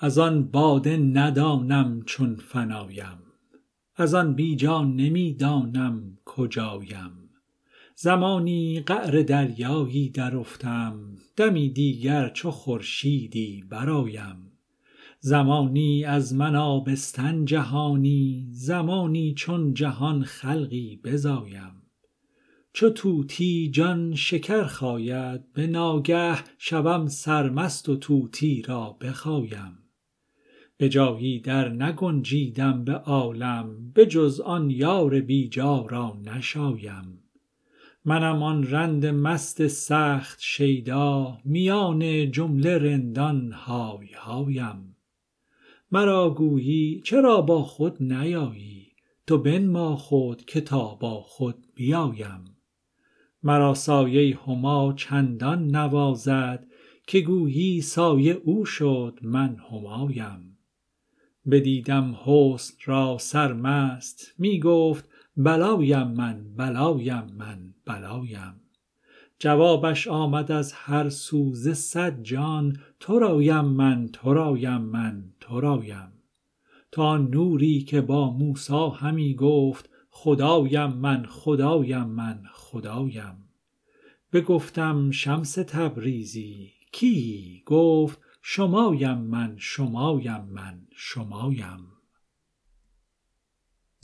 از آن باده ندانم چون فنایم، از آن بی جا نمی دانم کجایم. زمانی قعر دریایی در افتم، دمی دیگر چو خورشیدی برآیم. زمانی از من آبستن جهانی، زمانی چون جهان خلقی بزایم. چو طوطی جان شکر خاید به ناگه، شوم سرمست و طوطی را بخایم. به جایی در نگنجیدم به عالم، به جز آن یار بی جا را نشایم. منم آن رند مست سخت شیدا، میان جمله رندان های هایم. مرا گویی چرا با خود نیایی، تو بنما خود که تا با خود بیایم. مرا سایه هما چندان نوازد، که گویی سایه او شد من همایم. بدیدم حسن را سرمست، می گفت بلایم من بلایم من بلایم. جوابش آمد از هر سو ز صد جان، ترایم من ترایم من ترایم. تو آن نوری که با موسی همی گفت خدایم من خدایم من خدایم. بگفتم شمس تبریزی کیی؟ گفت شمایم من شمایم من شمایم.